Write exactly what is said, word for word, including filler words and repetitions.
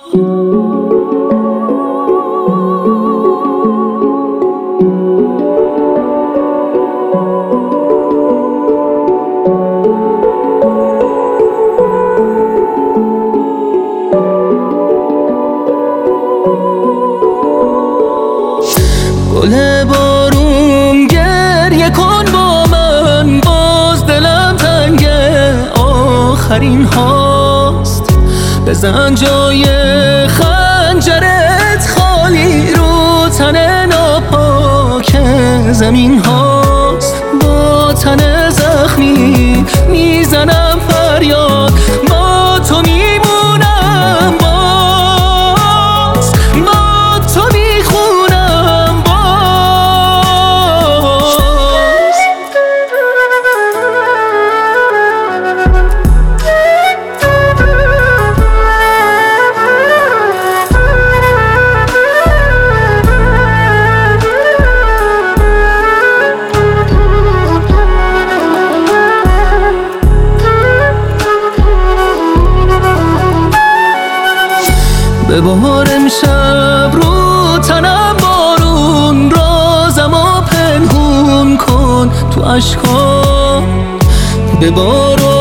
گل بارون گریه کن با من، باز دلم تنگه آخرین هاست. بزن جای خنجرت خالی رو تن ناپاک زمین هاست. با تن زخمی میزنم فریاد، با تو میمونم، باز با تو میخونم باز. به بهار امشب رو تنم بارون، رازمو پنهون کن تو اشکام. به بار